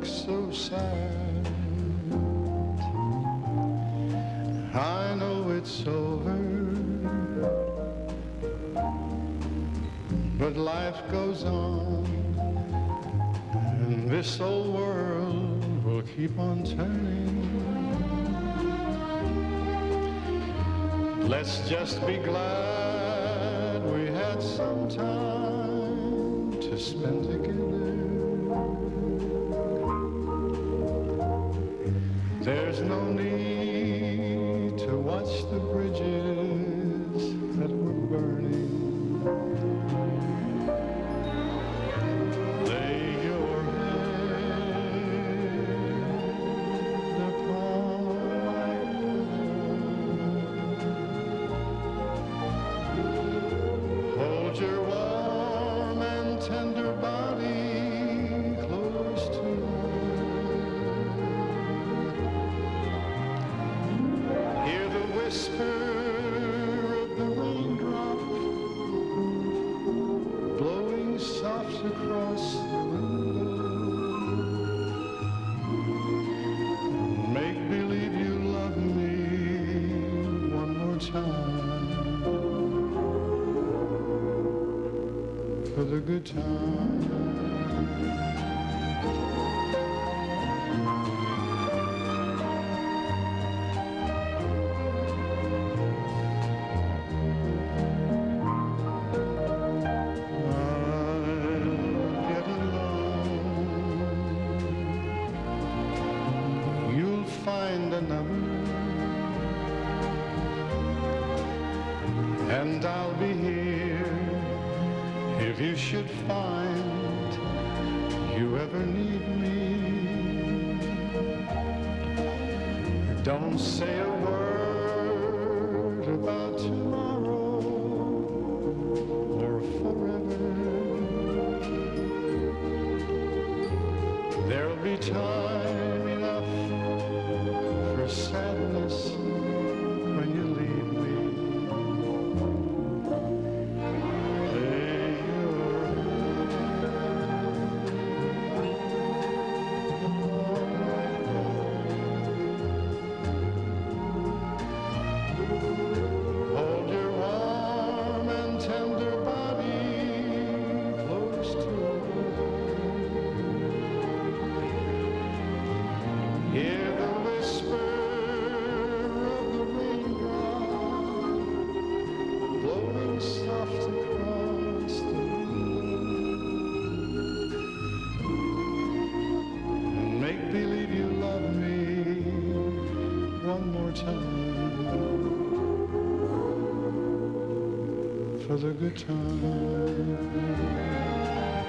so sad. I know it's over, but life goes on, and this old world will keep on turning. Let's just be glad we had some time to spend together. There's no need to watch the bridges that were burning. Lay your head upon my pillow. Hold your warm and tender body close to whisper of the raindrop blowing soft across the window. Make believe you love me one more time for the good time. Find another, and I'll be here if you should find you ever need me. Don't say a word about tomorrow or forever. There'll be time enough for sadness when you leave me. Lay your hold your warm and tender body close to hear the whisper of the raindrop blowing soft across the window, and make believe you love me one more time for the good time.